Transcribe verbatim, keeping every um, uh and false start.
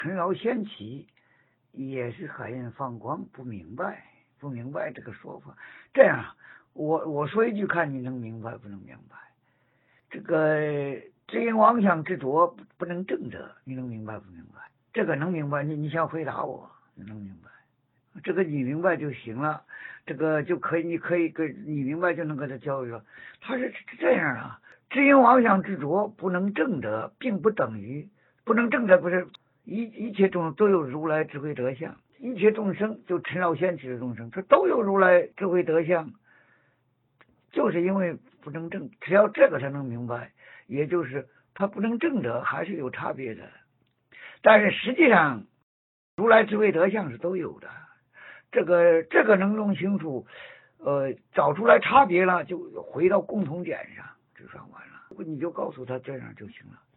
陈老先起也是海印放光，不明白，不明白这个说法。这样，我我说一句，看你能明白不能明白。这个知因妄想执着不能正得，你能明白不明白？这个能明白，你你想回答我，你能明白？这个你明白就行了，这个就可以，你可以跟你明白就能跟他教育了。他是这样啊，知因妄想执着不能正得，并不等于不能正得，不是一一切众生都有如来智慧德相，一切众生就陈老先起的众生，他都有如来智慧德相，就是因为不能正，只要这个才能明白，也就是他不能正得还是有差别的，但是实际上如来智慧德相是都有的。这个这个能弄清楚，呃，找出来差别了，就回到共同点上，就算完了。你就告诉他这样就行了。